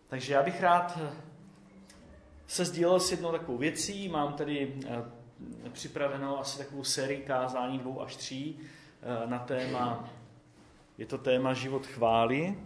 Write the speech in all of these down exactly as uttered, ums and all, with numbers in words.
Takže já bych rád se sdílel s jednou takovou věcí. Mám tady připravenou asi takovou sérii kázání dvou až tří na téma, je to téma život chvály.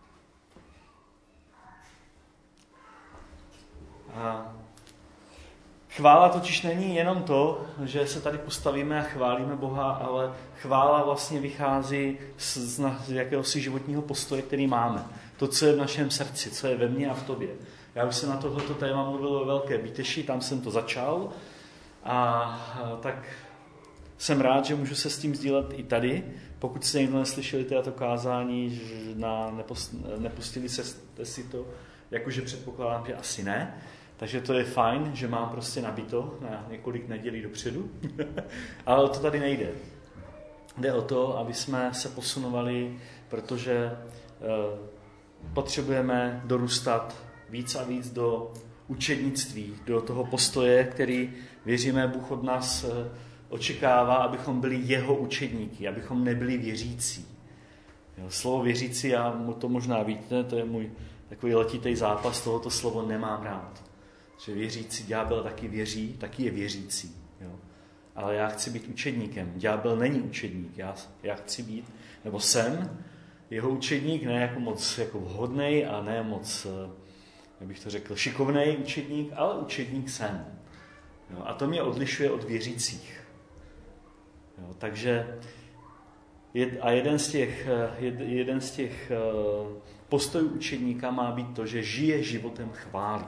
A chvála totiž není jenom to, že se tady postavíme a chválíme Boha, ale chvála vlastně vychází z, z jakéhosi životního postoje, který máme. To, co je v našem srdci, co je ve mně a v tobě. Já už jsem na tohleto téma mluvil o Velké Bíteši, tam jsem to začal. A tak jsem rád, že můžu se s tím sdílet i tady. Pokud jste někdo neslyšeli to kázání, na, nepost, nepustili jste si to, jakože předpokládám, že asi ne. Takže to je fajn, že mám prostě nabito na několik nedělí dopředu. Ale o to tady nejde. Jde o to, aby jsme se posunovali, protože e, potřebujeme dorůstat víc a víc do učednictví, do toho postoje, který, věříme, Bůh od nás e, očekává, abychom byli jeho učedníky, abychom nebyli věřící. Jo, slovo věřící, já mu to možná víte, to je můj takový letitý zápas, tohoto slovo nemám rád. Že věřící, ďábel taky věří, taky je věřící. Jo. Ale já chci být učedníkem. Ďábel není učedník. Já, já chci být, nebo jsem jeho učedník, ne jako moc jako vhodnej a ne moc, jak bych to řekl, šikovnej učedník, ale učedník jsem. Jo. A to mě odlišuje od věřících. Jo. Takže jed, a jeden z těch, jed, jeden z těch postojů učedníka má být to, že žije životem chvály.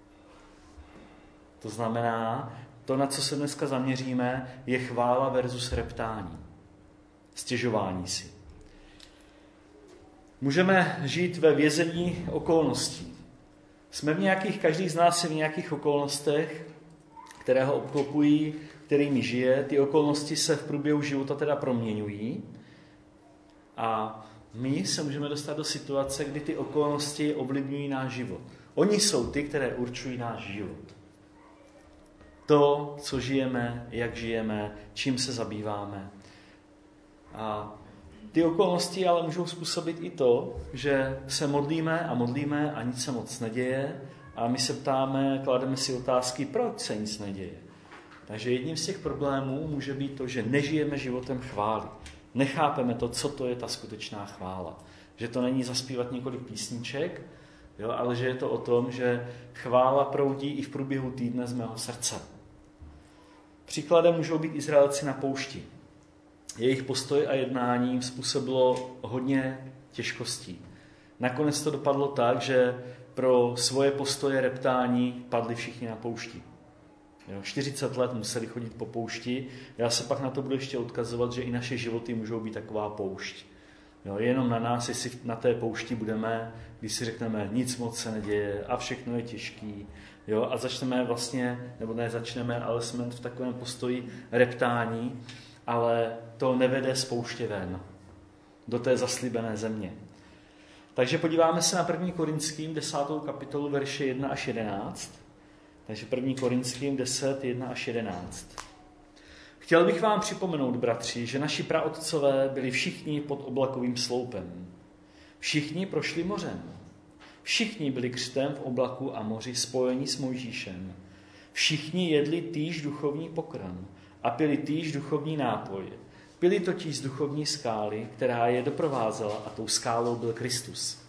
To znamená, to, na co se dneska zaměříme, je chvála versus reptání. Stěžování si. Můžeme žít ve vězení okolností. Jsme v nějakých, každý z nás je v nějakých okolnostech, které ho obklopují, kterými žije. Ty okolnosti se v průběhu života teda proměňují. A my se můžeme dostat do situace, kdy ty okolnosti ovlivňují náš život. Oni jsou ty, které určují náš život. To, co žijeme, jak žijeme, čím se zabýváme. A ty okolnosti ale můžou způsobit i to, že se modlíme a modlíme a nic se moc neděje a my se ptáme, klademe si otázky, proč se nic neděje. Takže jedním z těch problémů může být to, že nežijeme životem chvály. Nechápeme to, co to je ta skutečná chvála. Že to není zaspívat několik písniček, jo, ale že je to o tom, že chvála proudí i v průběhu týdne z mého srdce. Příkladem můžou být Izraelci na poušti. Jejich postoj a jednání způsobilo hodně těžkostí. Nakonec to dopadlo tak, že pro svoje postoje reptání padli všichni na poušti. Jo, čtyřicet let museli chodit po poušti. Já se pak na to budu ještě odkazovat, že i naše životy můžou být taková poušť. Jo, jenom na nás, jestli na té poušti budeme, když si řekneme, nic moc se neděje a všechno je těžký. Jo, a začneme vlastně, nebo ne začneme, ale jsme v takovém postoji reptání, ale to nevede z pouště ven do té zaslíbené země. Takže podíváme se na první Korinským desátou kapitolu verše jedna až jedenáct. Takže první Korinským deset, jedna až jedenáct. Chtěl bych vám připomenout, bratři, že naši praotcové byli všichni pod oblakovým sloupem. Všichni prošli mořem. Všichni byli křtem v oblaku a moři spojeni s Mojžíšem. Všichni jedli týž duchovní pokrm a pili týž duchovní nápoj. Pili totiž z duchovní skály, která je doprovázela, a tou skálou byl Kristus.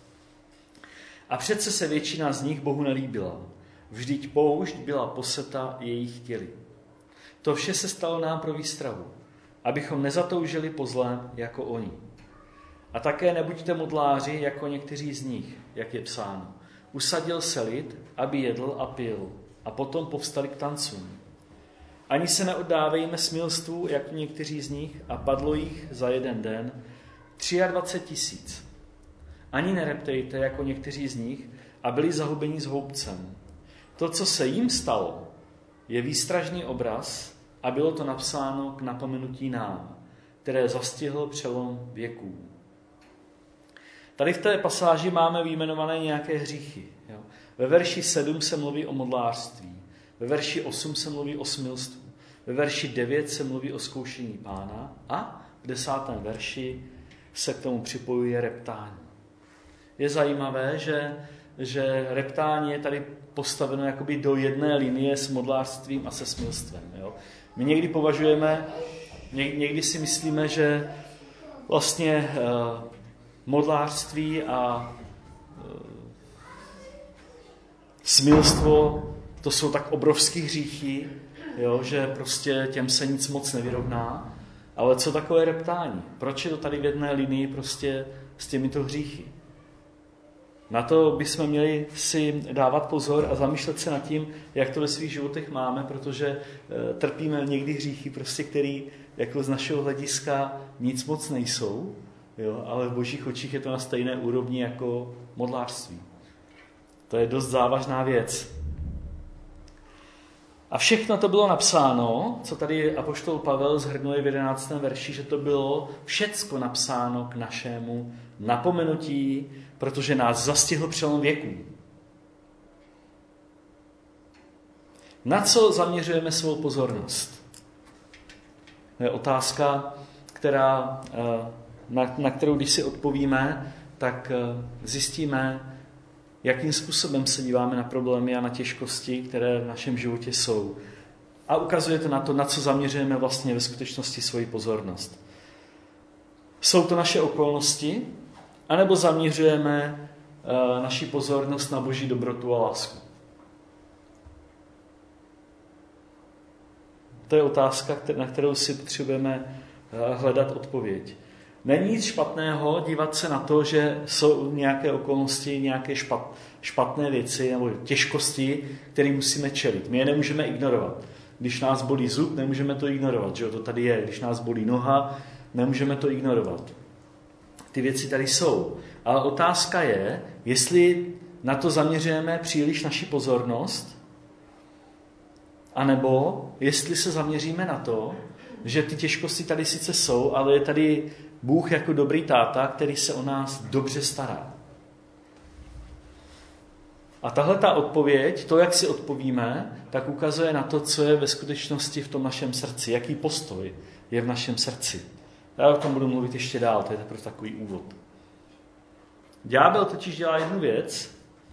A přece se většina z nich Bohu nelíbila. Vždyť poušť byla poseta jejich těly. To vše se stalo nám pro výstrahu, abychom nezatoužili po zlém jako oni. A také nebuďte modláři jako někteří z nich, jak je psáno. Usadil se lid, aby jedl a pil, a potom povstali k tancům. Ani se neoddávejme smilstvu, jako někteří z nich, a padlo jich za jeden den dvacet tři tisíc. Ani nereptejte, jako někteří z nich, a byli zahubeni s houbcem. To, co se jim stalo, je výstražný obraz a bylo to napsáno k napomenutí nám, které zastihl přelom věků. Tady v té pasáži máme vyjmenované nějaké hříchy. Jo. Ve verši sedm se mluví o modlářství, ve verši osm se mluví o smilstvu, ve verši devět se mluví o zkoušení Pána a v desátém verši se k tomu připojuje reptání. Je zajímavé, že že reptání je tady postaveno jakoby do jedné linie s modlářstvím a se smilstvem. Jo? My někdy považujeme, někdy si myslíme, že vlastně uh, modlářství a uh, smilstvo to jsou tak obrovský hříchy, jo, že prostě těm se nic moc nevyrovná. Ale co takové reptání? Proč je to tady v jedné linii prostě s těmito hříchy? Na to bychom měli si dávat pozor a zamýšlet se nad tím, jak to ve svých životech máme, protože e, trpíme někdy hříchy, prostě, které jako z našeho hlediska nic moc nejsou, jo, ale v božích očích je to na stejné úrovni jako modlářství. To je dost závažná věc. A všechno to bylo napsáno, co tady apoštol Pavel shrnuje v jedenáctém verši, že to bylo všecko napsáno k našemu napomenutí, protože nás zastihl přelom věků. Na co zaměřujeme svou pozornost? To je otázka, která, na, na kterou, když si odpovíme, tak zjistíme, jakým způsobem se díváme na problémy a na těžkosti, které v našem životě jsou. A ukazuje to na to, na co zaměřujeme vlastně ve skutečnosti svoji pozornost. Jsou to naše okolnosti, anebo zaměřujeme uh, naši pozornost na boží dobrotu a lásku? To je otázka, na kterou si potřebujeme uh, hledat odpověď. Není nic špatného dívat se na to, že jsou nějaké okolnosti, nějaké špat, špatné věci nebo těžkosti, které musíme čelit. My je nemůžeme ignorovat. Když nás bolí zub, nemůžeme to ignorovat, že jo? To tady je. Když nás bolí noha, nemůžeme to ignorovat. Ty věci tady jsou. Ale otázka je, jestli na to zaměřujeme příliš naši pozornost, anebo jestli se zaměříme na to, že ty těžkosti tady sice jsou, ale je tady Bůh jako dobrý táta, který se o nás dobře stará. A tahle ta odpověď, to, jak si odpovíme, tak ukazuje na to, co je ve skutečnosti v tom našem srdci, jaký postoj je v našem srdci. Já o tom budu mluvit ještě dál, to je teprve takový úvod. Ďábel totiž dělá jednu věc,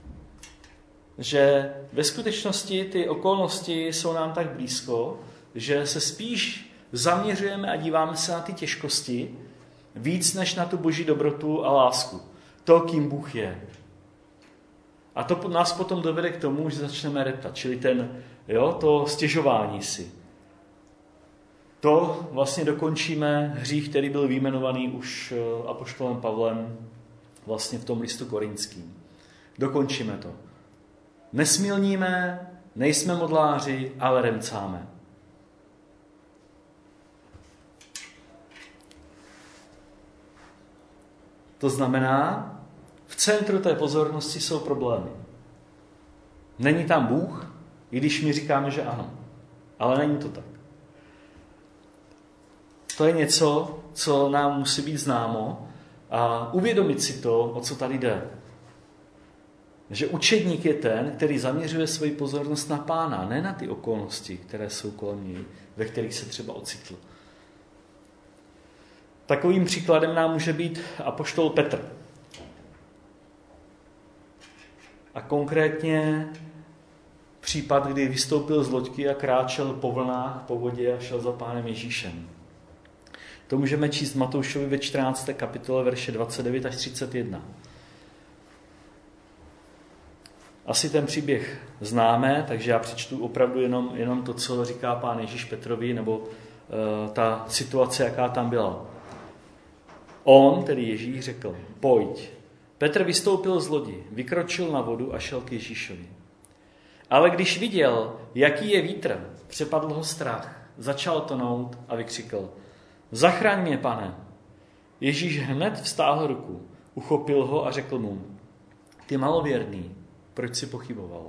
že ve skutečnosti ty okolnosti jsou nám tak blízko, že se spíš zaměřujeme a díváme se na ty těžkosti víc než na tu boží dobrotu a lásku. To, kým Bůh je. A to nás potom dovede k tomu, že začneme reptat, čili ten, jo, to stěžování si. To vlastně dokončíme hřích, který byl vyjmenovaný už apoštolem Pavlem vlastně v tom listu korinským. Dokončíme to. Nesmilníme, nejsme modláři, ale remcáme. To znamená, v centru té pozornosti jsou problémy. Není tam Bůh, i když my říkáme, že ano. Ale není to tak. To je něco, co nám musí být známo a uvědomit si to, o co tady jde. Že učedník je ten, který zaměřuje svoji pozornost na Pána, ne na ty okolnosti, které jsou kolem něj, ve kterých se třeba ocitl. Takovým příkladem nám může být apoštol Petr. A konkrétně případ, kdy vystoupil z loďky a kráčel po vlnách, po vodě a šel za Pánem Ježíšem. To můžeme číst v Matoušovi ve čtrnácté kapitole, verše dvacet devět až třicet jedna. Asi ten příběh známe, takže já přečtu opravdu jenom, jenom to, co říká Pán Ježíš Petrovi, nebo uh, ta situace, jaká tam byla. On, tedy Ježíš, řekl, pojď. Petr vystoupil z lodi, vykročil na vodu a šel k Ježíšovi. Ale když viděl, jaký je vítr, přepadl ho strach, začal tonout a vykřikl, zachraň mě, Pane. Ježíš hned vztáhl ruku, uchopil ho a řekl mu, ty malověrný, proč jsi pochyboval?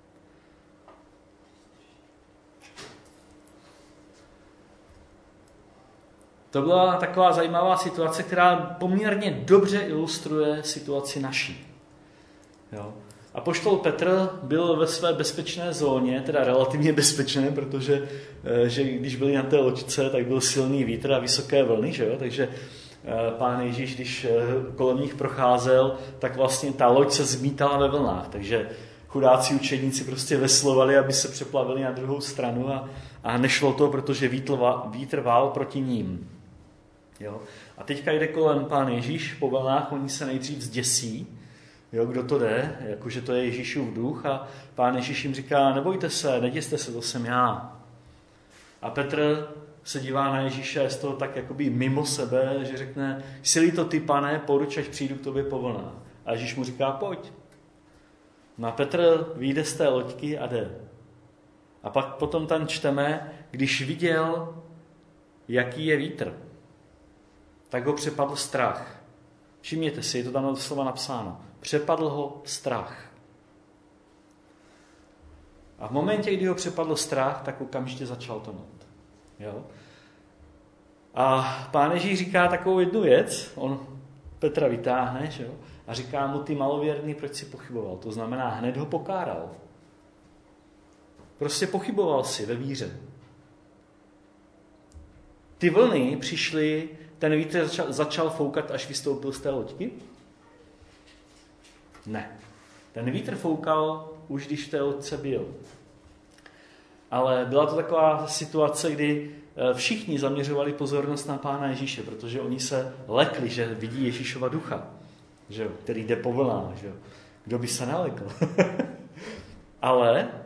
To byla taková zajímavá situace, která poměrně dobře ilustruje situaci naší. Jo. Apoštol Petr byl ve své bezpečné zóně, teda relativně bezpečné, protože že když byli na té loďce, tak byl silný vítr a vysoké vlny, že jo? Takže Pán Ježíš, když kolem nich procházel, tak vlastně ta loď se zmítala ve vlnách, takže chudáci učedníci prostě veslovali, aby se přeplavili na druhou stranu a, a nešlo to, protože vítr, vítr vál proti ním. Jo? A teďka jde kolem Pán Ježíš po vlnách, oni se nejdřív zděsí, jo, kdo to jde, jakože to je Ježíšův duch a Pán Ježíš jim říká, nebojte se, neděste se, to jsem já. A Petr se dívá na Ježíše a je z toho tak jakoby mimo sebe, že řekne, jsi-li to ty, Pane, poruč, až přijdu k tobě po vlnách. A Ježíš mu říká, pojď. No a Petr vyjde z té loďky a jde. A pak potom tam čteme, když viděl, jaký je vítr, tak ho přepadl strach. Všimněte si, je to tam doslova napsáno. Přepadl ho strach. A v momentě, kdy ho přepadl strach, tak okamžitě začal tonout. Jo? A Pán Ježíš říká takovou jednu věc, on Petra vytáhne, že jo? A říká mu, ty malověrný, proč si pochyboval? To znamená, hned ho pokáral. Prostě pochyboval si ve víře. Ty vlny přišly, ten vítr začal, začal foukat, až vystoupil z té loďky? Ne. Ten vítr foukal už, když v té loďce byl. Ale byla to taková situace, kdy všichni zaměřovali pozornost na Pána Ježíše, protože oni se lekli, že vidí Ježíšova ducha, že jo, který jde po vlnách. Že jo. Kdo by se nelekl? Ale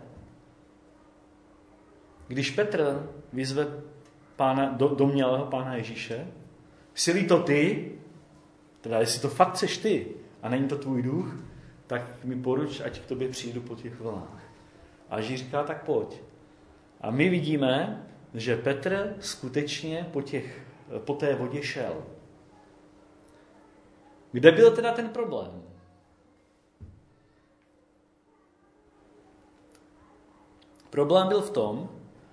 když Petr vyzve pána, do, domnělého Pána Ježíše, jsi-li to ty, teda jestli to fakt seš ty a není to tvůj duch, tak mi poruč, ať k tobě přijdu po těch vlnách. A Ježíš říká, tak pojď. A my vidíme, že Petr skutečně po, těch, po té vodě šel. Kde byl teda ten problém? Problém byl v tom,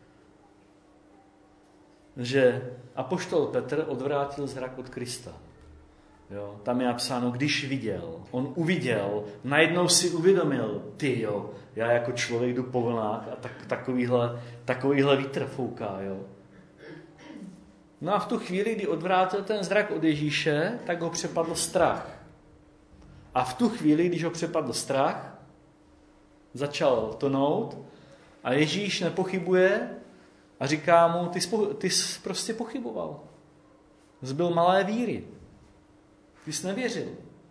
že apoštol Petr odvrátil zrak od Krista. Jo, tam je napsáno, když viděl, on uviděl, najednou si uvědomil, ty jo, já jako člověk jdu po vlnách a tak, takovýhle, takovýhle vítr fouká, jo. No a v tu chvíli, kdy odvrátil ten zrak od Ježíše, tak ho přepadl strach. A v tu chvíli, když ho přepadl strach, začal tonout a Ježíš nepochybuje a říká mu, ty jsi, ty jsi prostě pochyboval. Zbyl malé víry. Ty jsi nevěřil.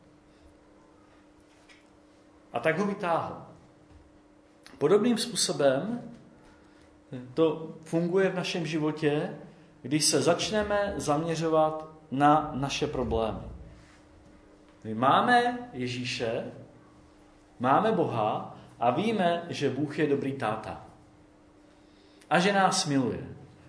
A tak ho vytáhl. Podobným způsobem to funguje v našem životě, když se začneme zaměřovat na naše problémy. My máme Ježíše, máme Boha a víme, že Bůh je dobrý táta. A že nás miluje.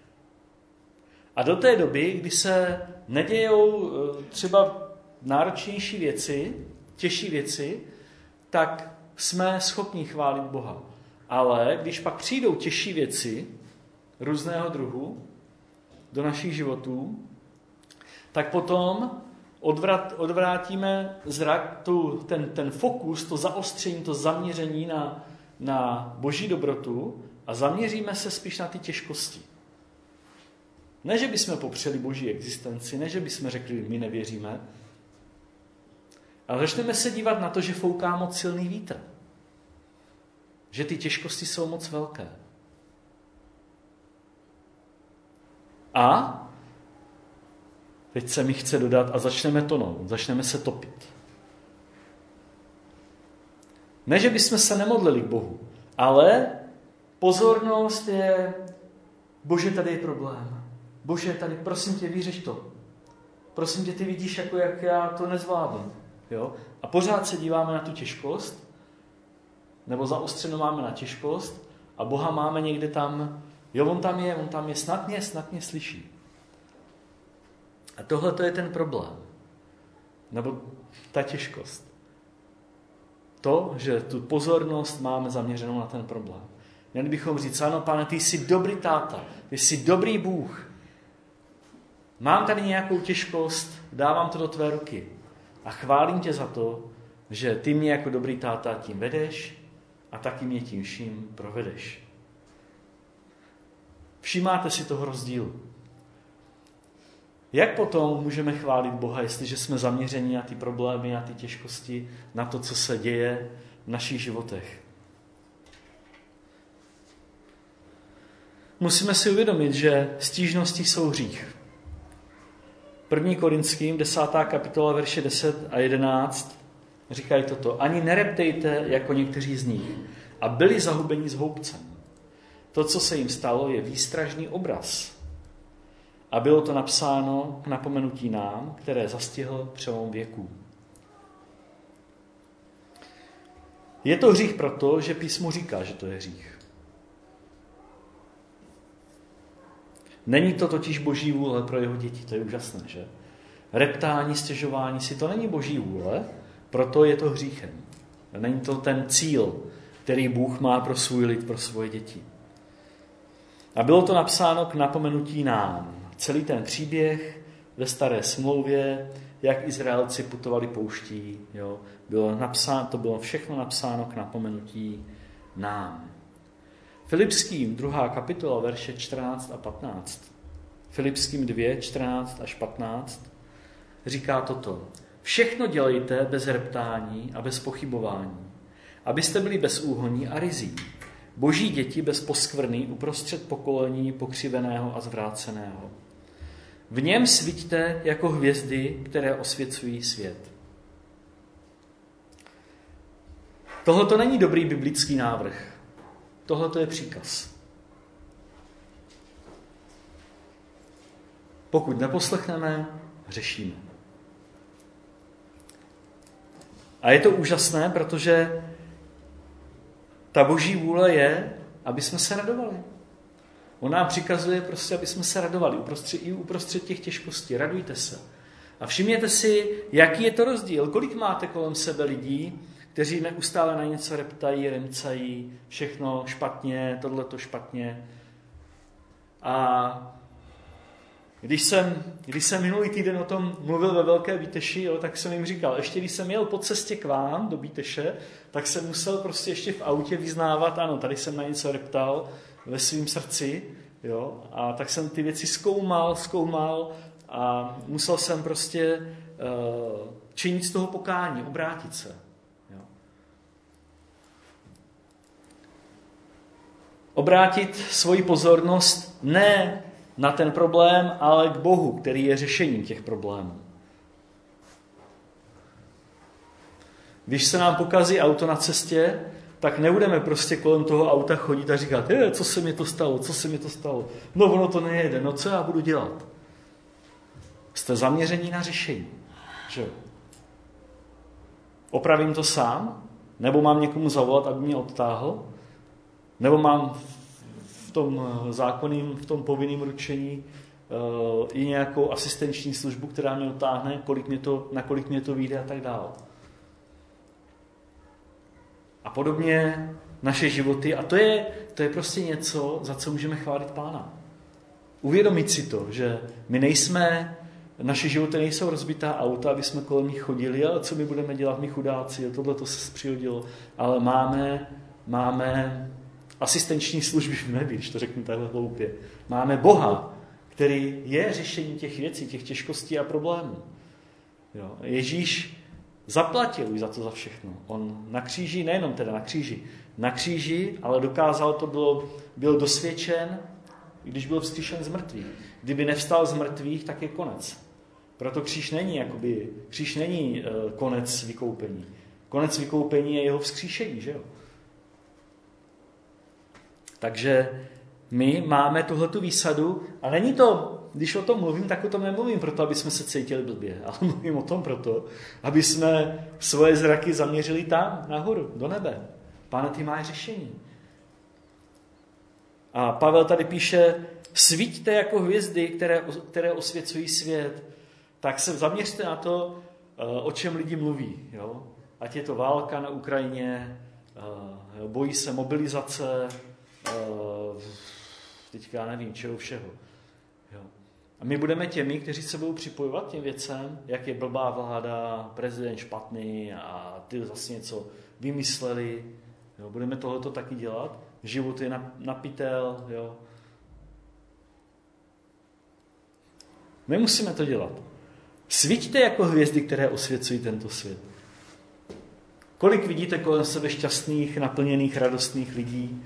A do té doby, kdy se nedějou třeba náročnější věci, těžší věci, tak jsme schopni chválit Boha. Ale když pak přijdou těžší věci různého druhu do našich životů, tak potom odvrat, odvrátíme zrak, tu, ten, ten fokus, to zaostření, to zaměření na, na Boží dobrotu a zaměříme se spíš na ty těžkosti. Ne, že bychom popřeli Boží existenci, ne, že bychom řekli, my nevěříme, ale začneme se dívat na to, že fouká moc silný vítr. Že ty těžkosti jsou moc velké. A teď se mi chce dodat a začneme tonout, začneme se topit. Ne, že bychom se nemodlili k Bohu, ale pozornost je, Bože, tady je problém. Bože, tady, prosím tě, vyřeš to. Prosím tě, ty vidíš, jako jak já to nezvládnu. Jo? A pořád se díváme na tu těžkost, nebo zaostřeno máme na těžkost a Boha máme někde tam, jo, on tam je, on tam je, snad mě, snad mě slyší. A tohle to je ten problém. Nebo ta těžkost. To, že tu pozornost máme zaměřenou na ten problém. Měli bychom říct, ano, Pane, ty jsi dobrý táta, ty jsi dobrý Bůh. Mám tady nějakou těžkost, dávám to do tvé ruky. A chválím tě za to, že ty mě jako dobrý táta tím vedeš a taky mě tím vším provedeš. Všimáte si toho rozdílu. Jak potom můžeme chválit Boha, jestliže jsme zaměřeni na ty problémy, na ty těžkosti, na to, co se děje v našich životech? Musíme si uvědomit, že stížnosti jsou hřích. první Korinským, desátá kapitola, verše deset a jedenáct, říkají toto. Ani nereptejte jako někteří z nich a byli zahubeni s houbcem. To, co se jim stalo, je výstražný obraz. A bylo to napsáno k napomenutí nám, které zastihl přelom věků. Je to hřích proto, že písmo říká, že to je hřích. Není to totiž boží vůle pro jeho děti, to je úžasné, že? Reptání, stěžování si, to není boží vůle, proto je to hříchem. Není to ten cíl, který Bůh má pro svůj lid, pro svoje děti. A bylo to napsáno k napomenutí nám. Celý ten příběh ve staré smlouvě, jak Izraelci putovali pouští, jo, bylo napsáno, to bylo všechno napsáno k napomenutí nám. Filipským druhá kapitola, verše čtrnáct a patnáct. Filipským dvě, čtrnáct až patnáct říká toto. Všechno dělejte bez reptání a bez pochybování, abyste byli bez úhoní a rizí. Boží děti bez poskvrny uprostřed pokolení pokřiveného a zvráceného. V něm svíťte jako hvězdy, které osvěcují svět. Tohle to není dobrý biblický návrh. Tohle to je příkaz. Pokud neposlechneme, hřešíme. A je to úžasné, protože ta boží vůle je, aby jsme se radovali. On nám přikazuje prostě, aby jsme se radovali uprostřed, i uprostřed těch těžkostí. Radujte se. A všimněte si, jaký je to rozdíl. Kolik máte kolem sebe lidí, kteří neustále na něco reptají, remcají, všechno špatně, tohleto špatně. A když jsem, když jsem minulý týden o tom mluvil ve Velké Bíteši, jo, tak jsem jim říkal, ještě když jsem jel po cestě k vám do Bíteše, tak jsem musel prostě ještě v autě vyznávat, ano, tady jsem na něco reptal ve svém srdci, jo, a tak jsem ty věci zkoumal, zkoumal a musel jsem prostě uh, činit z toho pokání, obrátit se. Jo. Obrátit svoji pozornost ne na ten problém, ale k Bohu, který je řešením těch problémů. Když se nám pokazí auto na cestě, tak nebudeme prostě kolem toho auta chodit a říkat, je, co se mi to stalo, co se mi to stalo. No ono to nejede, no co já budu dělat? Jste zaměření na řešení. Že? Opravím to sám? Nebo mám někomu zavolat, aby mě odtáhl? Nebo mám v tom zákonným, v tom povinném ručení uh, i nějakou asistenční službu, která mě otáhne, kolik mě to, na kolik mě to vyjde a tak dále. A podobně naše životy. A to je, to je prostě něco, za co můžeme chválit Pána. Uvědomit si to, že my nejsme, naše životy nejsou rozbitá auta, aby jsme kolem nich chodili, ale co my budeme dělat, my chudáci, tohle to se přihodilo. Ale máme, máme asistenční služby v nebi, když to řeknu takhle hloupě. Máme Boha, který je řešení těch věcí, těch těžkostí a problémů. Jo. Ježíš zaplatil už za to za všechno. On na kříži, nejenom teda na kříži, na kříži, ale dokázal to, bylo, byl dosvědčen, když byl vzkříšen z mrtvých. Kdyby nevstal z mrtvých, tak je konec. Proto kříž není, jakoby, kříž není uh, konec vykoupení. Konec vykoupení je jeho vzkříšení, že jo? Takže my máme tuhletu výsadu a není to, když o tom mluvím, tak o tom nemluvím proto, aby jsme se cítili blbě, ale mluvím o tom proto, aby jsme svoje zraky zaměřili tam, nahoru, do nebe. Pane, ty máš řešení. A Pavel tady píše, svíťte jako hvězdy, které, které osvěcují svět. Tak se zaměřte na to, o čem lidi mluví. Jo? Ať je to válka na Ukrajině, bojí se mobilizace, teďka já nevím, čeho všeho. Jo. A my budeme těmi, kteří se budou připojovat těm věcem, jak je blbá vláda, prezident špatný a ty zase něco vymysleli. Jo. Budeme tohleto taky dělat. Život je na, na pytel. Jo. Nemusíme to dělat. Svíťte jako hvězdy, které osvěcují tento svět. Kolik vidíte kolem sebe šťastných, naplněných, radostných lidí?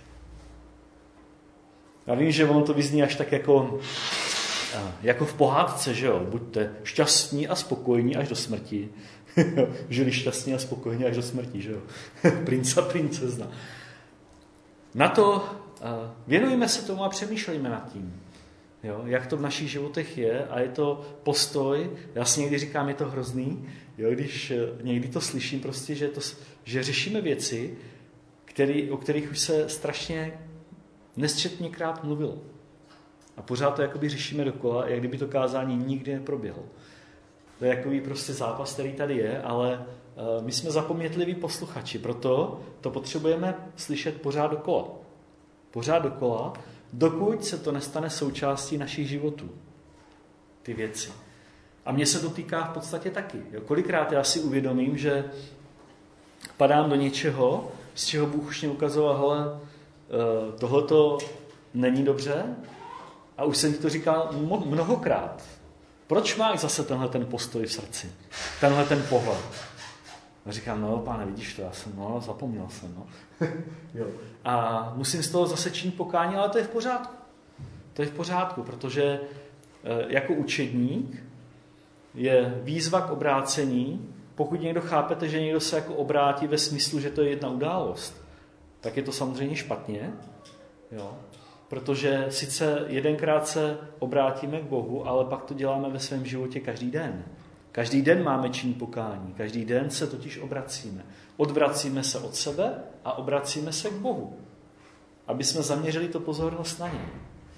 Já vím, že ono to vyzní až tak jako, jako v pohádce, že jo? Buďte šťastní a spokojní až do smrti. Žili šťastní a spokojní až do smrti, že jo? Princ a princezna. Na to věnujeme se tomu a přemýšlejme nad tím. Jo, jak to v našich životech je a je to postoj, já si někdy říkám, je to hrozný, jo, když někdy to slyším prostě, že, to, že řešíme věci, který, o kterých už se strašně nesčetněkrát mluvilo. A pořád to jakoby řešíme dokola, jak kdyby to kázání nikdy neproběhlo. To je jakoby prostě zápas, který tady je, ale uh, my jsme zapomnětliví posluchači, proto to potřebujeme slyšet pořád dokola. Pořád dokola, dokud se to nestane součástí našich životů. Ty věci. A mně se to týká v podstatě taky. Jo, kolikrát já si uvědomím, že padám do něčeho, z čeho Bůh už mě ukazoval, hele, tohleto není dobře, a už jsem ti to říkal mnohokrát. Proč máš zase tenhle ten postoj v srdci? Tenhle ten pohled? A říkám, no pane, vidíš to, já jsem, no, zapomněl jsem, no. Jo. A musím z toho zase činit pokání, ale to je v pořádku. To je v pořádku, protože jako učedník je výzva k obrácení, pokud někdo chápete, že někdo se jako obrátí ve smyslu, že to je jedna událost, tak je to samozřejmě špatně, jo. Protože sice jedenkrát se obrátíme k Bohu, ale pak to děláme ve svém životě každý den. Každý den máme činit pokání, každý den se totiž obracíme. Odvracíme se od sebe a obracíme se k Bohu, aby jsme zaměřili to pozornost na něj.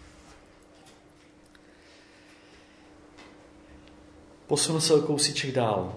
Posunu se o kousíček dál.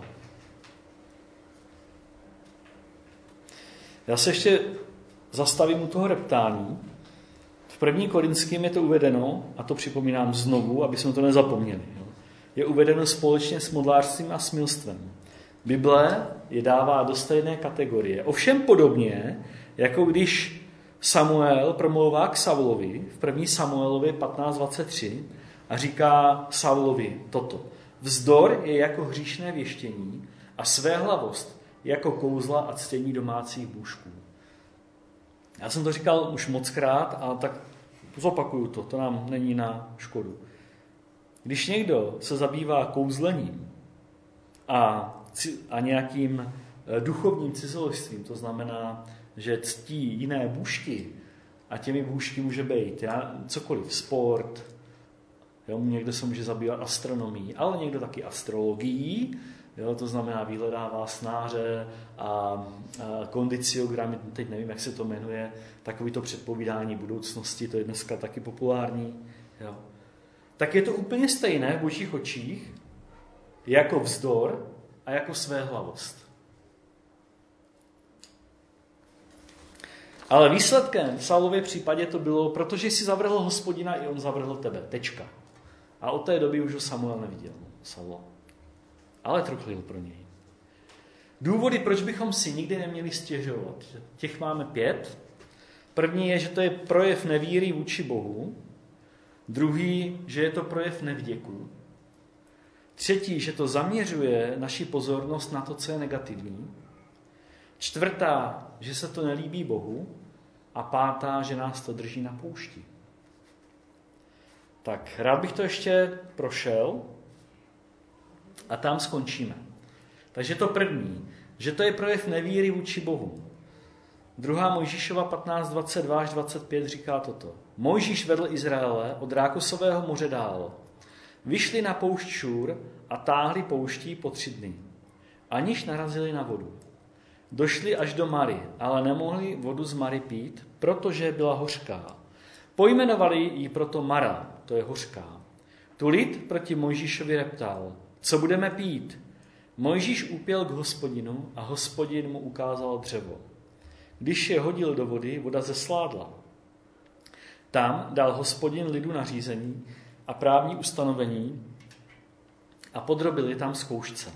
Já se ještě zastavím u toho reptání. V první Korinským je to uvedeno, a to připomínám znovu, aby jsme to nezapomněli. Je uvedeno společně s modlářstvím a smilstvem. Bible je dává do stejné kategorie. Ovšem podobně, jako když Samuel promlouvá k Saulovi v první Samuelově patnáct dvacet tři a říká Saulovi toto. Vzdor je jako hříšné věštění a svéhlavost jako kouzla a ctění domácích bůžků. Já jsem to říkal už mockrát, a tak zopakuju to, to nám není na škodu. Když někdo se zabývá kouzlením a, a nějakým duchovním cizoložstvím, to znamená, že ctí jiné bůžky, a těmi bůžky může být já, cokoliv, sport, jo, někdo se může zabývat astronomií, ale někdo taky astrologií, jo, to znamená vyhledává snáře a, a kondiciogramy, teď nevím, jak se to jmenuje, takový to předpovídání budoucnosti, to je dneska taky populární, jo. Tak je to úplně stejné v božích očích jako vzdor a jako svéhlavost. Ale výsledkem v Saulově případě to bylo, protože jsi zavrhl Hospodina, i on zavrhl tebe. Tečka. A od té doby už ho Samuel neviděl. Saul. Ale truchlil pro něj. Důvody, proč bychom si nikdy neměli stěžovat. Těch máme pět. První je, že to je projev nevíry vůči Bohu. Druhý, že je to projev nevděku. Třetí, že to zaměřuje naši pozornost na to, co je negativní. Čtvrtá, že se to nelíbí Bohu. A pátá, že nás to drží na poušti. Tak, rád bych to ještě prošel a tam skončíme. Takže to první, že to je projev nevíry vůči Bohu. Druhá Mojžíšova patnáct dvacet dva až dvacet pět říká toto. Mojžíš vedl Izraele od Rákosového moře dál. Vyšli na poušť Šur a táhli pouští po tři dny, aniž narazili na vodu. Došli až do Mary, ale nemohli vodu z Mary pít, protože byla hořká. Pojmenovali ji proto Mara, to je hořká. Tu lid proti Mojžíšovi reptal, co budeme pít? Mojžíš upěl k Hospodinu a Hospodin mu ukázal dřevo. Když je hodil do vody, voda zesládla. Tam dal Hospodin lidu nařízení a právní ustanovení a podrobil je tam zkoušce.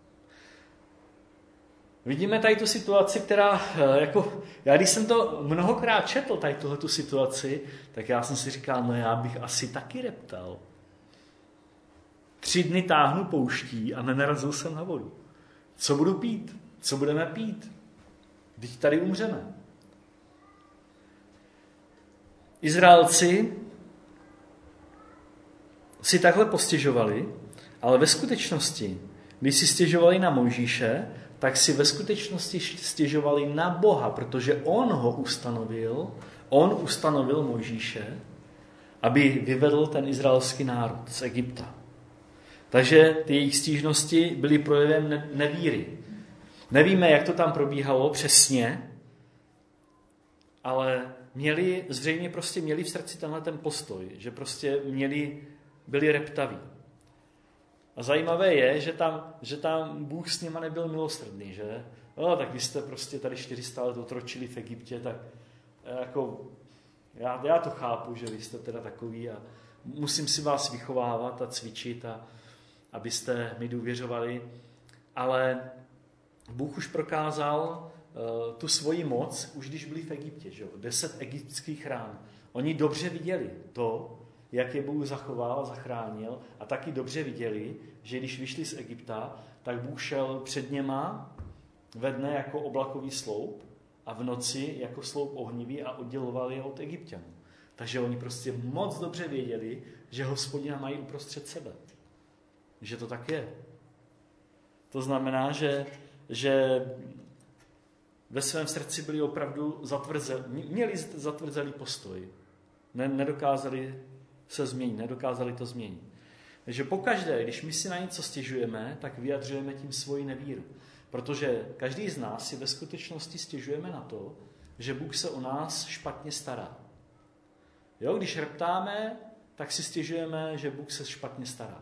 Vidíme tady tu situaci, která, jako, já když jsem to mnohokrát četl, tady tuhletu situaci, tak já jsem si říkal, no já bych asi taky reptal. Tři dny táhnu pouští a nenarazil jsem na vodu. Co budu pít? Co budeme pít? Vždyť tady umřeme. Izraelci si takhle postěžovali, ale ve skutečnosti, když si stěžovali na Mojžíše, tak si ve skutečnosti stěžovali na Boha, protože on ho ustanovil, on ustanovil Mojžíše, aby vyvedl ten izraelský národ z Egypta. Takže ty jejich stížnosti byly projevem nevíry. Nevíme, jak to tam probíhalo přesně, ale měli, zřejmě prostě měli v srdci tenhle ten postoj, že prostě měli, byli reptaví. A zajímavé je, že tam, že tam Bůh s nima nebyl milosrdný, že? No, tak vy jste prostě tady čtyři sta let otročili v Egyptě, tak jako, já, já to chápu, že vy jste teda takový a musím si vás vychovávat a cvičit, a, abyste mi důvěřovali, ale Bůh už prokázal uh, tu svoji moc, už když byli v Egyptě, že? Deset egyptských rán. Oni dobře viděli to, jak je Bůh zachoval a zachránil, a taky dobře viděli, že když vyšli z Egypta, tak Bůh šel před něma ve dne jako oblakový sloup a v noci jako sloup ohnivý a odděloval je od Egypťanů. Takže oni prostě moc dobře věděli, že Hospodina mají uprostřed sebe. Že to tak je. To znamená, že, že ve svém srdci byli opravdu zatvrzelí, měli zatvrzelý postoj. Nedokázali se změnit, nedokázali to změnit. Takže pokaždé, když my si na něco stěžujeme, tak vyjadřujeme tím svoji nevíru. Protože každý z nás si ve skutečnosti stěžujeme na to, že Bůh se o nás špatně stará. Jo, když reptáme, tak si stěžujeme, že Bůh se špatně stará.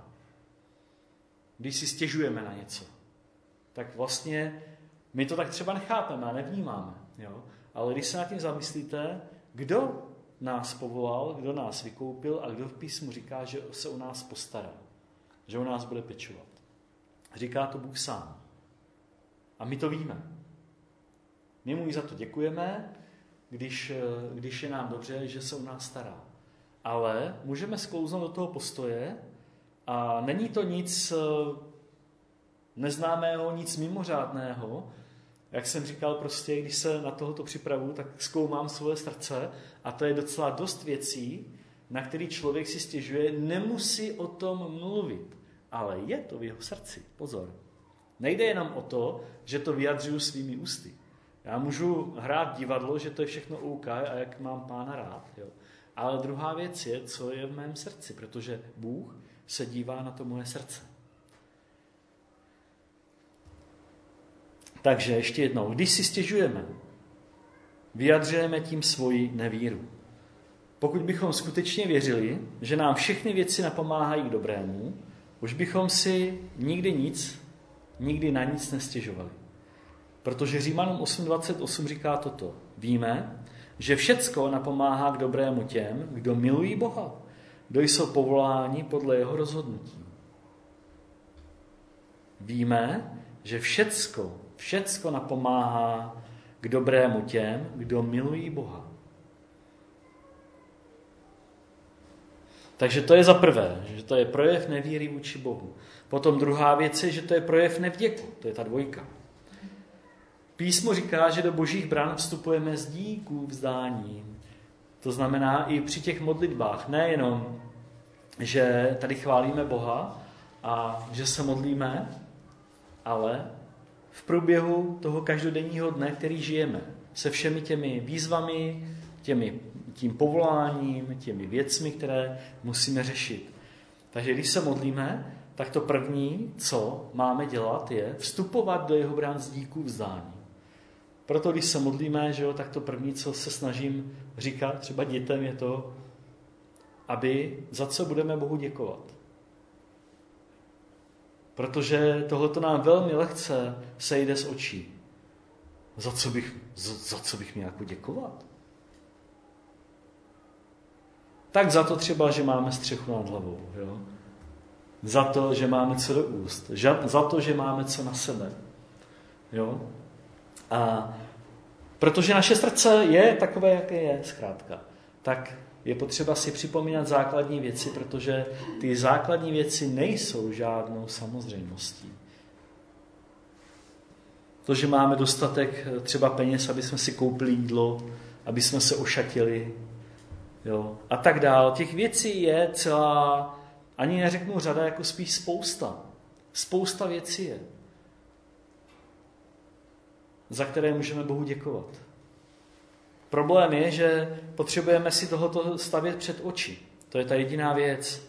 Když si stěžujeme na něco, tak vlastně my to tak třeba nechápeme a nevnímáme. Jo? Ale když se nad tím zamyslíte, kdo nás povolal, kdo nás vykoupil a kdo v písmu říká, že se o nás postará, že o nás bude pečovat. Říká to Bůh sám. A my to víme. My mu za to děkujeme, když, když je nám dobře, že se o nás stará. Ale můžeme sklouznout do toho postoje a není to nic neznámého, nic mimořádného. Jak jsem říkal, prostě, když se na tohoto připravuju, tak zkoumám svoje srdce a to je docela dost věcí, na který člověk si stěžuje, nemusí o tom mluvit, ale je to v jeho srdci. Pozor. Nejde jenom o to, že to vyjadřuju svými ústy. Já můžu hrát divadlo, že to je všechno OK a jak mám Pána rád. Jo. Ale druhá věc je, co je v mém srdci, protože Bůh se dívá na to moje srdce. Takže ještě jednou, když si stěžujeme, vyjadřujeme tím svoji nevíru. Pokud bychom skutečně věřili, že nám všechny věci napomáhají k dobrému, už bychom si nikdy nic, nikdy na nic nestěžovali. Protože Římanům osm dvacet osm říká toto. Víme, že všecko napomáhá k dobrému těm, kdo milují Boha, kdo jsou povoláni podle jeho rozhodnutí. Víme, že všecko, všecko napomáhá k dobrému těm, kdo milují Boha. Takže to je za prvé, že to je projev nevíry vůči Bohu. Potom druhá věc je, že to je projev nevděku. To je ta dvojka. Písmo říká, že do božích bran vstupujeme s díků vzdáním. To znamená i při těch modlitbách. Nejenom, že tady chválíme Boha a že se modlíme, ale v průběhu toho každodenního dne, který žijeme, se všemi těmi výzvami, těmi, tím povoláním, těmi věcmi, které musíme řešit. Takže když se modlíme, tak to první, co máme dělat, je vstupovat do jeho brán s díků vzdání. Proto když se modlíme, že jo, tak to první, co se snažím říkat třeba dětem, je to, aby za co budeme Bohu děkovat. Protože tohleto nám velmi lehce sejde z očí. Za co bych, za, za co bych měl jako děkovat? Tak za to třeba, že máme střechu nad hlavou. Jo? Za to, že máme co do úst. Za to, že máme co na sebe. Jo? A protože naše srdce je takové, jaké je, zkrátka. Tak je potřeba si připomínat základní věci, protože ty základní věci nejsou žádnou samozřejmostí. To, že máme dostatek třeba peněz, aby jsme si koupili jídlo, aby jsme se ošatili, jo, a tak dál. Těch věcí je celá, ani neřeknu řada, jako spíš spousta. Spousta věcí je, za které můžeme Bohu děkovat. Problém je, že potřebujeme si tohoto stavět před oči. To je ta jediná věc,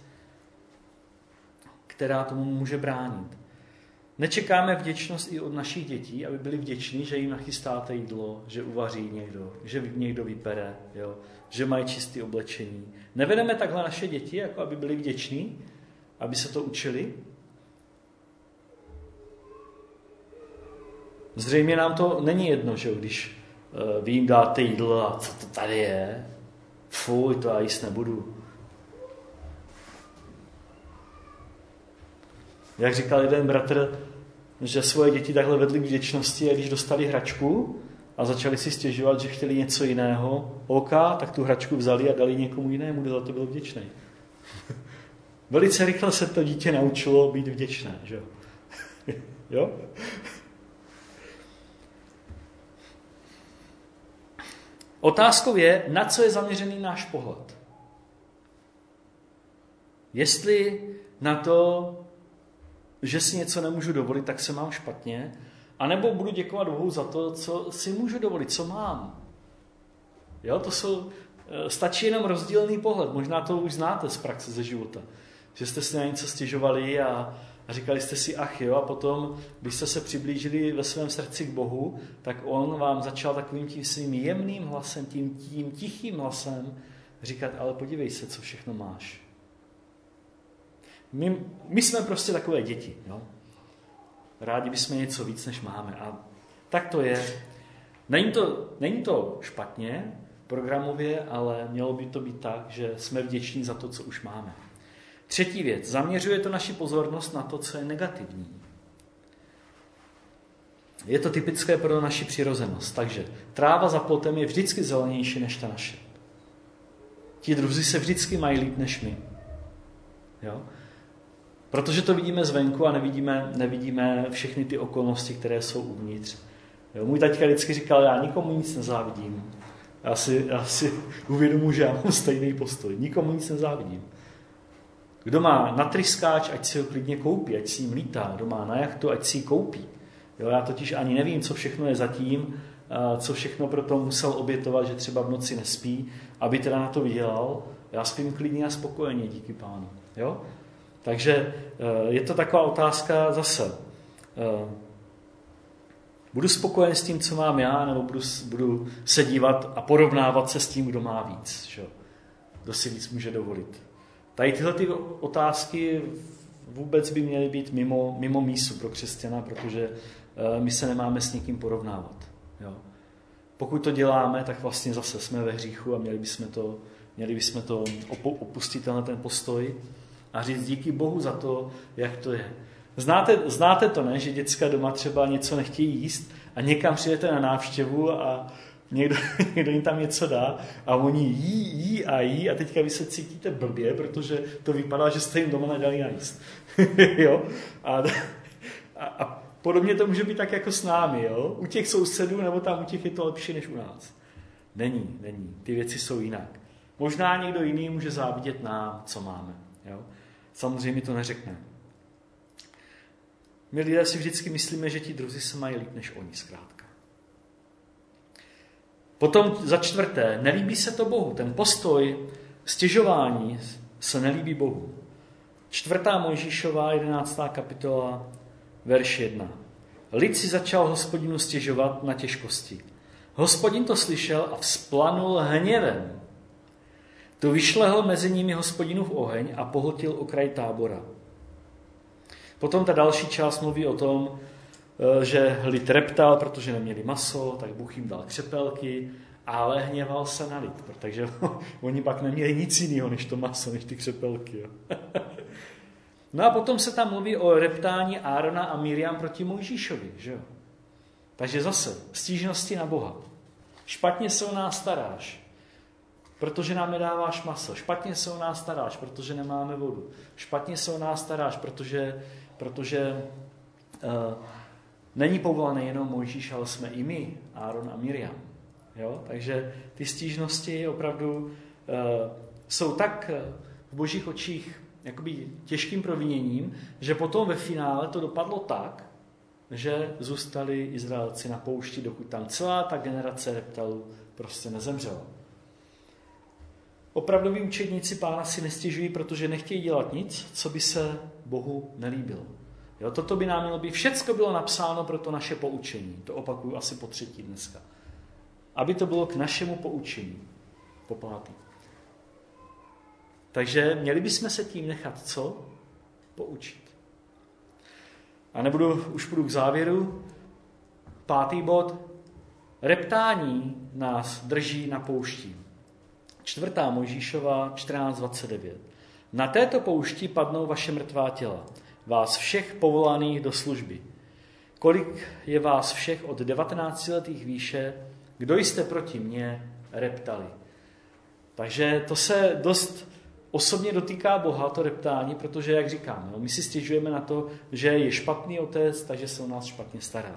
která tomu může bránit. Nečekáme vděčnost i od našich dětí, aby byli vděční, že jim nachystáte jídlo, že uvaří někdo, že někdo vypere, jo, že mají čisté oblečení. Nevedeme takhle naše děti, jako aby byli vděční, aby se to učili? Zřejmě nám to není jedno, že když vy jim dáte jídlo a co to tady je, fuj, to já jíst nebudu. Jak říkal jeden bratr, že svoje děti takhle vedli k vděčnosti, a když dostali hračku a začali si stěžovat, že chtěli něco jiného, OK, tak tu hračku vzali a dali někomu jinému, kdo za to byl vděčný. Velice rychle se to dítě naučilo být vděčné, že jo? Otázkou je, na co je zaměřený náš pohled. Jestli na to, že si něco nemůžu dovolit, tak se mám špatně, anebo budu děkovat Bohu za to, co si můžu dovolit, co mám. Jo, to jsou, stačí jenom rozdílný pohled. Možná to už znáte z praxe ze života. Že jste si na něco stěžovali a, a říkali jste si, ach jo, a potom, když jste se přiblížili ve svém srdci k Bohu, tak on vám začal takovým tím svým jemným hlasem, tím, tím tichým hlasem říkat, ale podívej se, co všechno máš. My, my jsme prostě takové děti. Jo? Rádi bychom něco víc, než máme. A tak to je. Není to, není to špatně programově, ale mělo by to být tak, že jsme vděční za to, co už máme. Třetí věc. Zaměřuje to naši pozornost na to, co je negativní. Je to typické pro naši přirozenost. Takže tráva za plotem je vždycky zelenější než ta naše. Ti druzí se vždycky mají líp než my. Jo? Protože to vidíme zvenku a nevidíme, nevidíme všechny ty okolnosti, které jsou uvnitř. Jo, můj taťka vždycky říkal, já nikomu nic nezávidím. Já si, já si uvědomuji, že já mám stejný postoj. Nikomu nic nezávidím. Kdo má na tryskáč, ať si ho klidně koupí, ať si jim lítá. Kdo má na jachtu, ať si ji koupí. Jo, já totiž ani nevím, co všechno je zatím, co všechno proto musel obětovat, že třeba v noci nespí, aby teda na to vydělal. Já spím klidně a spokojeně, díky Pánu. Jo? Takže je to taková otázka zase. Budu spokojen s tím, co mám já, nebo budu, budu se dívat a porovnávat se s tím, kdo má víc. Že? Kdo si víc může dovolit. Tady tyhle ty otázky vůbec by měly být mimo, mimo mísu pro křesťana, protože my se nemáme s někým porovnávat. Jo? Pokud to děláme, tak vlastně zase jsme ve hříchu a měli bychom to, měli bychom to opustit na ten postoj a říct díky Bohu za to, jak to je. Znáte, znáte to, ne? Že děcka doma třeba něco nechtějí jíst a někam přijdete na návštěvu a někdo, někdo jim tam něco dá a oni jí, jí a jí a teďka vy se cítíte blbě, protože to vypadá, že jste jim doma nedali najíst. Jo? A, a, a podobně to může být tak jako s námi. Jo? U těch sousedů nebo tam u těch je to lepší než u nás. Není, není. Ty věci jsou jinak. Možná někdo jiný může závidět nám, co máme. Jo? Samozřejmě to neřekne. My lidé si vždycky myslíme, že ti druzí se mají líp než oni, zkrátka. Potom za čtvrté, nelíbí se to Bohu. Ten postoj stěžování se nelíbí Bohu. Čtvrtá Mojžíšová, jedenáctá kapitola, verš jedna. Lid si začal Hospodinu stěžovat na těžkosti. Hospodin to slyšel a vzplanul hněvem. To vyšlehl mezi nimi Hospodinův oheň a pohltil okraj tábora. Potom ta další část mluví o tom, že lid reptal, protože neměli maso, tak Bůh jim dal křepelky, ale hněval se na lid, protože oni pak neměli nic jiného než to maso, než ty křepelky. Jo. No a potom se tam mluví o reptání Árona a Miriam proti Mojžíšovi. Že jo? Takže zase stížnosti na Boha. Špatně se o nás staráš. protože nám nedáváš maso. Špatně se o nás staráš, protože nemáme vodu. Špatně se o nás staráš, protože, protože uh, není povolaný jenom Mojžíš, ale jsme i my, Áron a Miriam. Jo? Takže ty stížnosti opravdu uh, jsou tak v božích očích jakoby těžkým proviněním, že potom ve finále to dopadlo tak, že zůstali Izraelci na poušti, dokud tam celá ta generace reptalů prostě nezemřela. Opravdoví učedníci Pána si nestěžují, protože nechtějí dělat nic, co by se Bohu nelíbilo. Jo, toto by nám mělo být, všecko bylo napsáno pro to naše poučení. To opakuju asi po třetí dneska. Aby to bylo k našemu poučení. Po pátý. Takže měli bychom se tím nechat co? Poučit. A nebudu, už půjdu k závěru. Pátý bod. Reptání nás drží na poušti. Čtvrtá Mojžíšova čtrnáct dvacet devět. Na této poušti padnou vaše mrtvá těla, vás všech povolaných do služby. Kolik je vás všech od devatenáctiletých výše, kdo jste proti mně reptali. Takže to se dost osobně dotýká Boha, to reptání, protože, jak říkám, my si stěžujeme na to, že je špatný otec, takže se o nás špatně stará.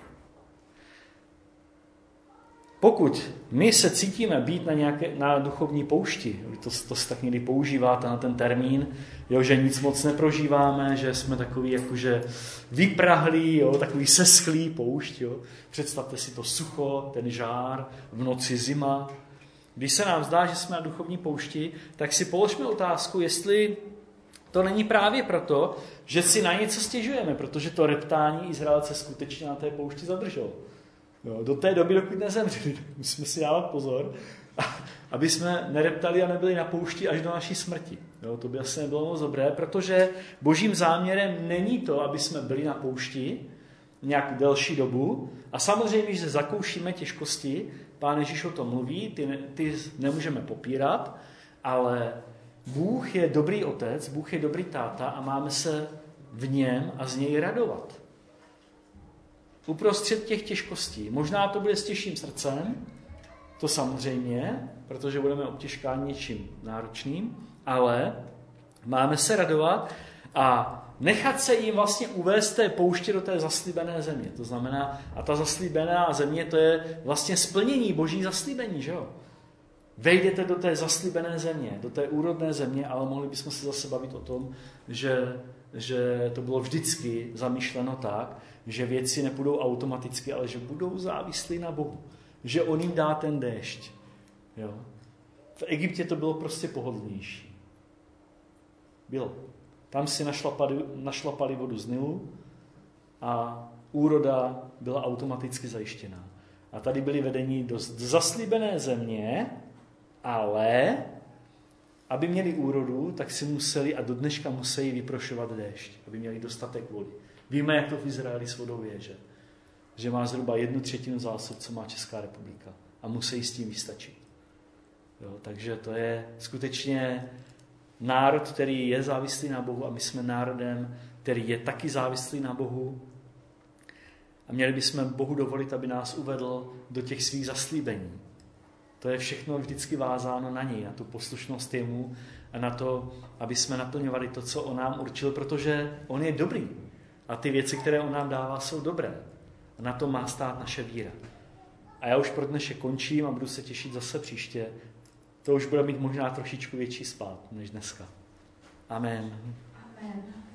Pokud my se cítíme být na, nějaké, na duchovní poušti, to, to se tak někdy používáte na ten termín, jo, že nic moc neprožíváme, že jsme takový jakože vyprahlí, jo, takový seschlý poušť. Jo. Představte si to sucho, ten žár, v noci zima. Když se nám zdá, že jsme na duchovní poušti, tak si položme otázku, jestli to není právě proto, že si na něco stěžujeme, protože to reptání Izraelce skutečně na té poušti zadrželo. Jo, do té doby, dokud nezemřeli, musíme si dávat pozor, aby jsme nereptali a nebyli na poušti až do naší smrti. Jo, to by asi nebylo moc dobré, protože božím záměrem není to, aby jsme byli na poušti nějak delší dobu a samozřejmě, že zakoušíme těžkosti, Pán Ježíš o tom mluví, ty, ne, ty nemůžeme popírat, ale Bůh je dobrý otec, Bůh je dobrý táta a máme se v něm a z něj radovat. Uprostřed těch těžkostí. Možná to bude s těžším srdcem, to samozřejmě, protože budeme obtěžkáni něčím náročným, ale máme se radovat a nechat se jim vlastně uvést té pouště do té zaslíbené země. To znamená, a ta zaslíbená země, to je vlastně splnění boží zaslíbení, že jo? Vejdete do té zaslíbené země, do té úrodné země, ale mohli bychom se zase bavit o tom, že, že to bylo vždycky zamýšleno tak, že věci nepůjdou automaticky, ale že budou závislí na Bohu. Že on jim dá ten déšť. Jo? V Egyptě to bylo prostě pohodlnější. Bylo. Tam si našlapali, našlapali vodu z Nilu a úroda byla automaticky zajištěná. A tady byli vedeni do zaslíbené země, ale aby měli úrodu, tak si museli a do dneška museli vyprošovat déšť, aby měli dostatek vody. Víme, jak to v Izraeli s vodou je, že, že má zhruba jednu třetinu zásob, co má Česká republika. A musí s tím vystačit. Jo, takže to je skutečně národ, který je závislý na Bohu a my jsme národem, který je taky závislý na Bohu. A měli bychom Bohu dovolit, aby nás uvedl do těch svých zaslíbení. To je všechno vždycky vázáno na něj, na tu poslušnost jemu a na to, aby jsme naplňovali to, co on nám určil, protože on je dobrý. A ty věci, které on nám dává, jsou dobré. A na to má stát naše víra. A já už pro dnešek končím a budu se těšit zase příště. To už bude mít možná trošičku větší spát než dneska. Amen. Amen.